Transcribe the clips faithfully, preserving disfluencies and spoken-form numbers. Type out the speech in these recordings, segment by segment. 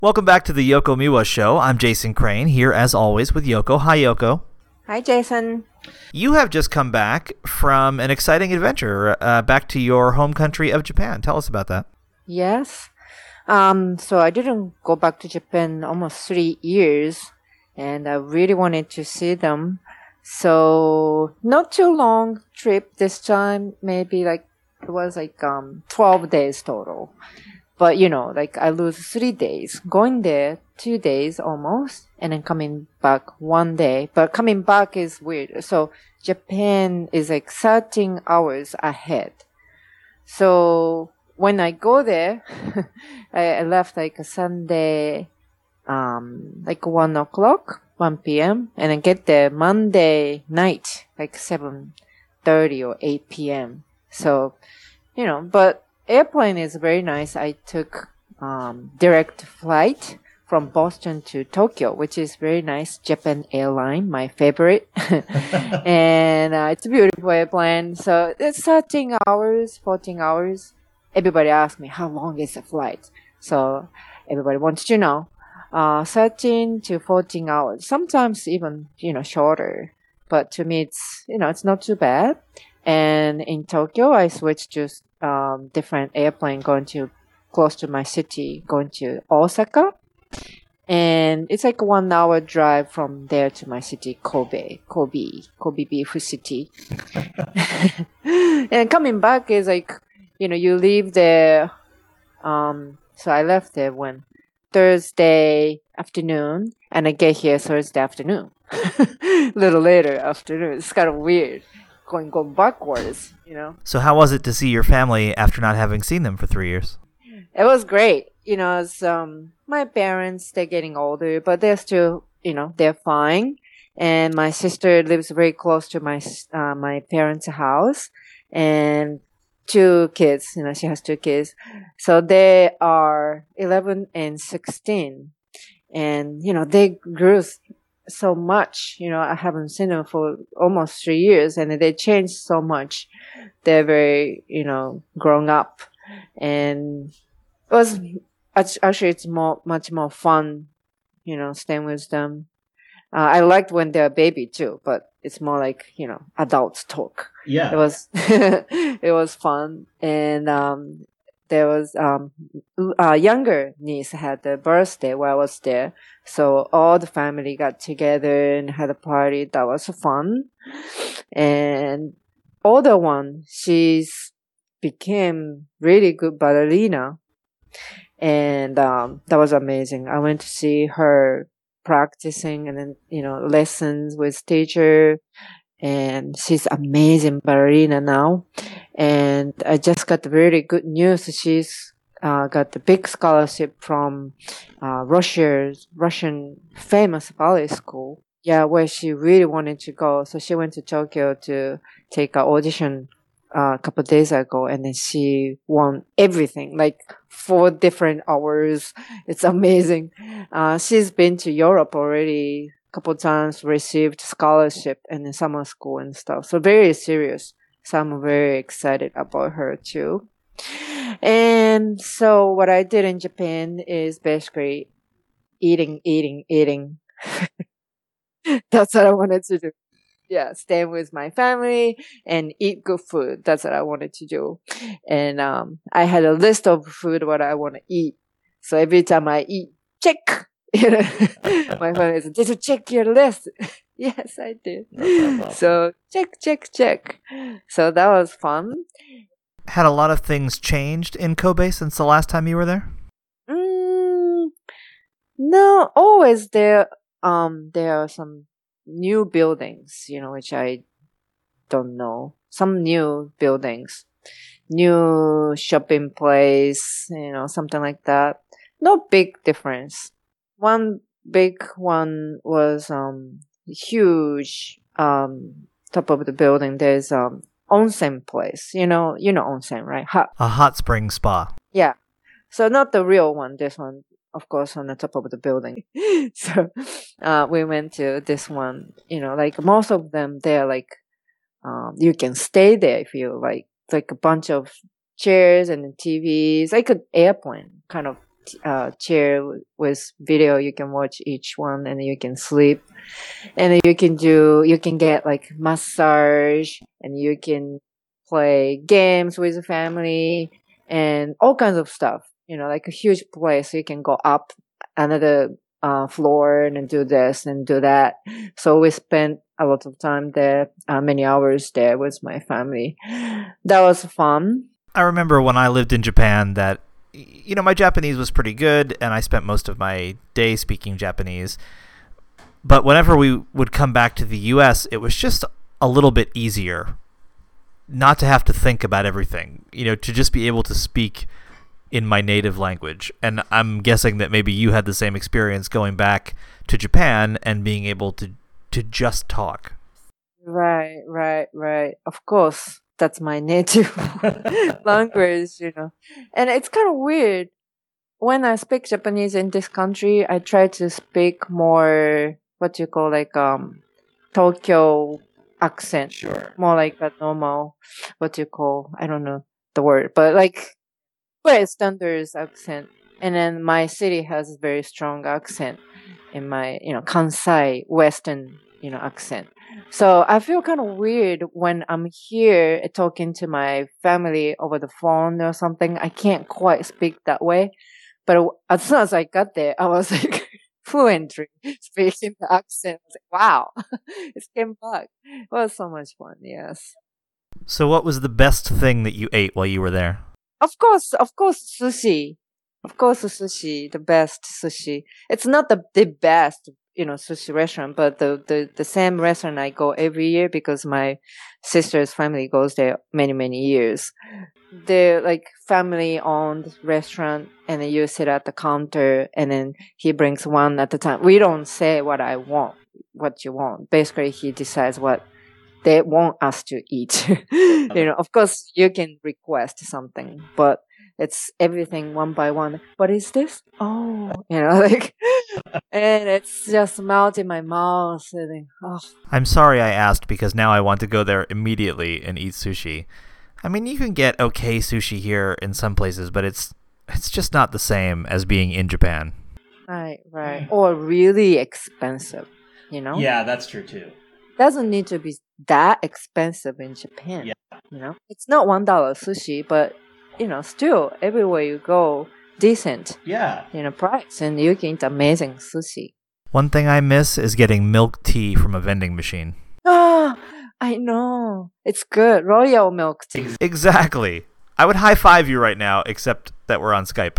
Welcome back to the Yoko Miwa Show. I'm Jason Crane, here as always with Yoko. Hi, Yoko. Hi, Jason. You have just come back from an exciting adventure uh, back to your home country of Japan. Tell us about that. Yes. Um, so I didn't go back to Japan almost three years, and I really wanted to see them. So not too long trip this time, maybe like it was like um twelve days total. But you know, like I lose three days going there, two days almost, and then coming back one day. But coming back is weird. So Japan is like thirteen hours ahead. So when I go there, I, I left like a Sunday, um, like one o'clock, one p.m. and then get there Monday night, like seven thirty or eight p.m. So, you know, but airplane is very nice. I took um, direct flight from Boston to Tokyo, which is very nice. Japan airline, my favorite. and uh, it's a beautiful airplane. So it's thirteen hours, fourteen hours. Everybody asks me, how long is the flight? So everybody wants to know. Uh, thirteen to fourteen hours. Sometimes even, you know, shorter. But to me, it's, you know, it's not too bad. And in Tokyo, I switched to um, different airplane going to close to my city, going to Osaka. And it's like a one hour drive from there to my city, Kobe, Kobe, Kobe Beef City. And coming back is like, you know, you leave there. Um, so I left there when Thursday afternoon, and I get here Thursday afternoon. A little later afternoon. It's kind of weird. Going, going backwards, you know. So how was it to see your family after not having seen them for three years? It was great. You know, it's, um, my parents, they're getting older, but they're still, you know, they're fine. And my sister lives very close to my, uh, my parents' house. And two kids, you know, she has two kids. So they are eleven and sixteen. And, you know, they grew so much. You know, I haven't seen them for almost three years and they changed so much. They're very, you know, grown up. And it was actually, it's more, much more fun, you know, staying with them. Uh, I liked when they're a baby too, but it's more like, you know, adults talk. Yeah. It was, it was fun. And, um, there was, um, a younger niece had a birthday while I was there. So all the family got together and had a party. That was fun. And older one, she's became really good ballerina. And, um, that was amazing. I went to see her practicing and then, you know, lessons with teacher. And she's amazing ballerina now. And I just got really good news. She's uh, got the big scholarship from uh, Russia's Russian famous ballet school. Yeah, where she really wanted to go. So she went to Tokyo to take an audition uh, a couple of days ago, and then she won everything, like four different hours. It's amazing. Uh, she's been to Europe already. Couple times, received scholarship in the summer school and stuff. So very serious. So I'm very excited about her too. And so what I did in Japan is basically eating, eating, eating. That's what I wanted to do. Yeah, staying with my family and eat good food. That's what I wanted to do. And um, I had a list of food what I want to eat. So every time I eat, check. You know, my family said, did you check your list? Yes, I did. So check, check, check. So that was fun. Had a lot of things changed in Kobe since the last time you were there? Mm, no, always there. Um, there are some new buildings, you know, which I don't know. Some new buildings, new shopping place, you know, something like that. No big difference. One big one was um huge um top of the building. There's um onsen place. You know, you know onsen, right? Hot. A hot spring spa. Yeah. So not the real one. This one, of course, on the top of the building. So uh we went to this one. You know, like most of them, they're like um you can stay there if you like. Like a bunch of chairs and T Vs, like an airplane kind of uh, chair with video. You can watch each one, and you can sleep, and then you can do you can get like massage, and you can play games with the family and all kinds of stuff. You know, like a huge place. You can go up another uh, floor and do this and do that. So we spent a lot of time there, uh, many hours there with my family. That was fun. I remember when I lived in Japan that, you know, my Japanese was pretty good, and I spent most of my day speaking Japanese. But whenever we would come back to the U S, it was just a little bit easier not to have to think about everything, you know, to just be able to speak in my native language. And I'm guessing that maybe you had the same experience going back to Japan and being able to, to just talk. Right, right, right. Of course, that's my native language, you know. And it's kind of weird. When I speak Japanese in this country, I try to speak more, what you call like um Tokyo accent. Sure. More like a normal, what you call, I don't know the word, but like very standard accent. And then my city has a very strong accent in my, you know, Kansai Western, you know, accent. So I feel kind of weird when I'm here talking to my family over the phone or something. I can't quite speak that way. But as soon as I got there, I was like fluently speaking the accent. I was like, wow, it came back. It was so much fun, yes. So what was the best thing that you ate while you were there? Of course, of course, sushi. Of course, sushi, the best sushi. It's not the, the best, you know, sushi restaurant, but the, the, the same restaurant I go every year because my sister's family goes there many, many years. They're like family owned restaurant, and then you sit at the counter and then he brings one at a time. We don't say what I want, what you want. Basically, he decides what they want us to eat. You know, of course, you can request something, but it's everything one by one. What is this? Oh, you know, like, and it's just melt in my mouth. And, oh. I'm sorry I asked because now I want to go there immediately and eat sushi. I mean, you can get okay sushi here in some places, but it's it's just not the same as being in Japan. Right, right. Or really expensive, you know? Yeah, that's true too. Doesn't need to be that expensive in Japan. Yeah. You know, it's not one dollar sushi, but you know, still everywhere you go, decent. Yeah. You know, price, and you can eat amazing sushi. One thing I miss is getting milk tea from a vending machine. Ah, I know. It's good. Royal milk tea. Exactly. I would high five you right now, except that we're on Skype.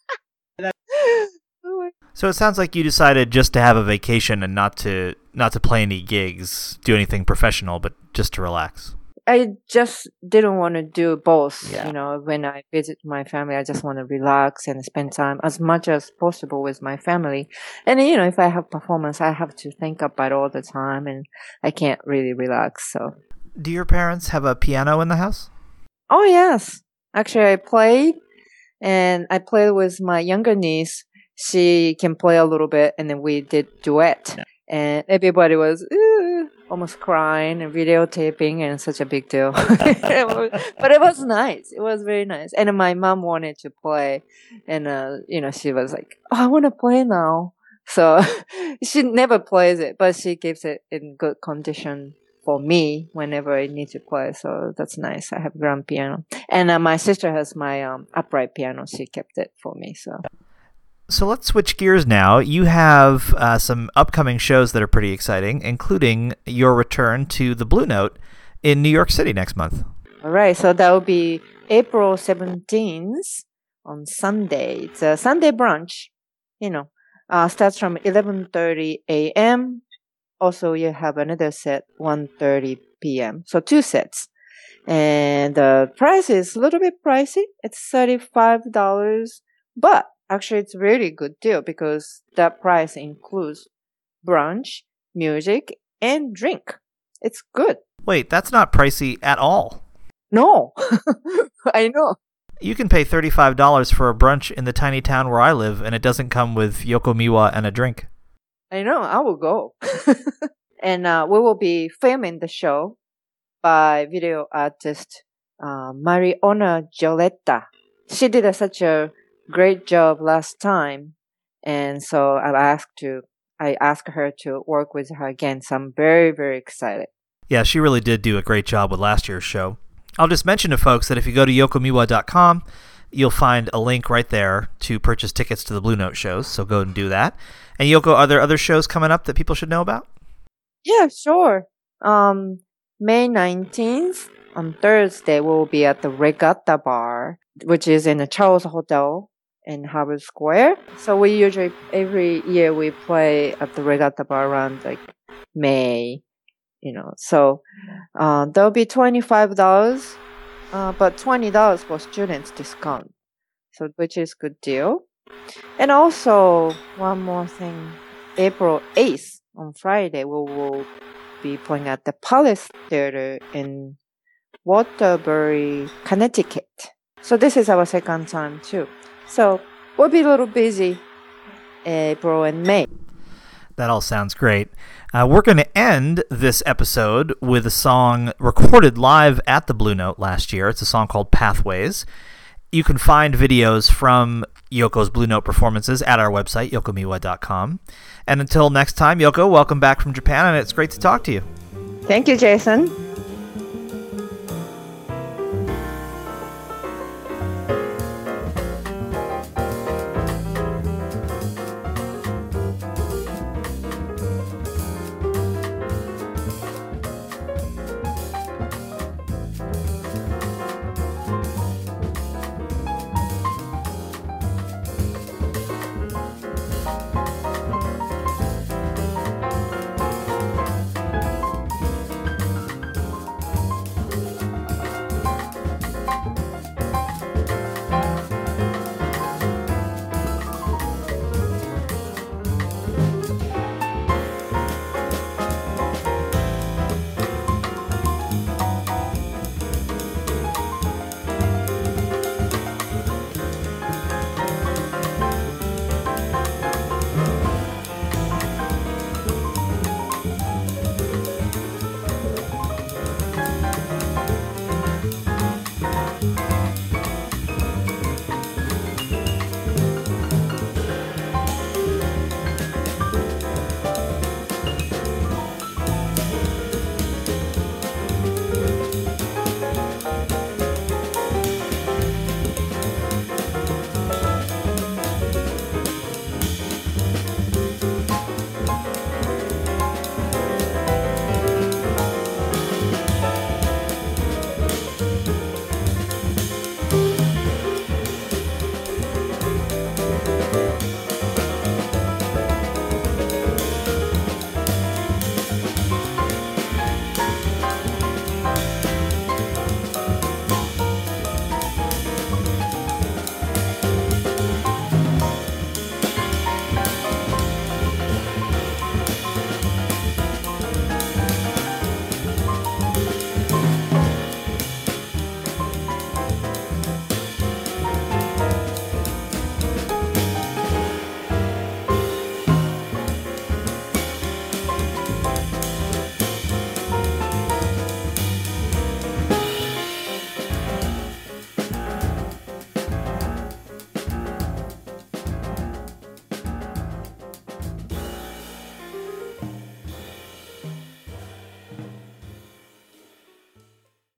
So it sounds like you decided just to have a vacation and not to not to play any gigs, do anything professional, but just to relax. I just didn't want to do both. Yeah. You know, when I visit my family, I just want to relax and spend time as much as possible with my family. And, you know, if I have performance, I have to think about it all the time, and I can't really relax. So, do your parents have a piano in the house? Oh, yes. Actually, I played, and I played with my younger niece. She can play a little bit, and then we did duet. Yeah. And everybody was uh, almost crying and videotaping, and such a big deal. But it was nice. It was very nice. And my mom wanted to play, and uh, you know, she was like, "Oh, I want to play now." So she never plays it, but she keeps it in good condition for me whenever I need to play. So that's nice. I have grand piano, and uh, my sister has my um, upright piano. She kept it for me. So. So let's switch gears now. You have uh, some upcoming shows that are pretty exciting, including your return to the Blue Note in New York City next month. All right, so that will be April seventeenth on Sunday. It's a Sunday brunch, you know, uh, starts from eleven thirty a.m. Also, you have another set, one thirty p.m. So two sets. And the price is a little bit pricey. It's thirty-five dollars, but actually, it's a really good deal because that price includes brunch, music, and drink. It's good. Wait, that's not pricey at all. No, I know. You can pay thirty-five dollars for a brunch in the tiny town where I live, and it doesn't come with yokomiwa and a drink. I know. I will go. And uh, we will be filming the show by video artist uh, Mariona Gioletta. She did a, such a great job last time. And so I asked to, I asked her to work with her again. So I'm very, very excited. Yeah, she really did do a great job with last year's show. I'll just mention to folks that if you go to yoko miwa dot com, you'll find a link right there to purchase tickets to the Blue Note shows. So go and do that. And Yoko, are there other shows coming up that people should know about? Yeah, sure. Um, May nineteenth, on Thursday, we'll be at the Regatta Bar, which is in the Charles Hotel in Harvard Square. So we usually, every year we play at the Regatta Bar around like May, you know. So uh, there'll be twenty-five dollars, uh, but twenty dollars for students discount, so which is good deal. And also, one more thing, April eighth, on Friday, we will be playing at the Palace Theater in Waterbury, Connecticut. So this is our second time too. So we'll be a little busy April and May. That all sounds great. Uh, we're going to end this episode with a song recorded live at the Blue Note last year. It's a song called Pathways. You can find videos from Yoko's Blue Note performances at our website, yoko miwa dot com. And until next time, Yoko, welcome back from Japan, and it's great to talk to you. Thank you, Jason.